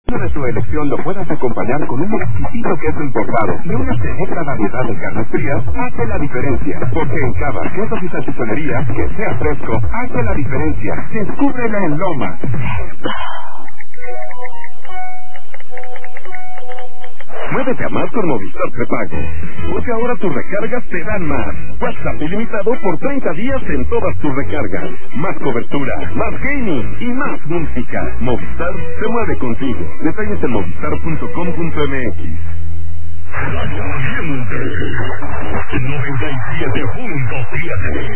de tu elección lo puedas acompañar con un exquisito queso importado y una selecta variedad de carnes frías, hace la diferencia. Porque en Cava, quesos y salchichonería, que sea fresco, hace la diferencia. Descúbrela en Loma. Muévete a más con Movistar Prepago. Porque ahora tus recargas te dan más. WhatsApp ilimitado por 30 días en todas tus recargas. Más cobertura, más gaming y más música. Movistar se mueve contigo. Detalles en movistar.com.mx. 97.7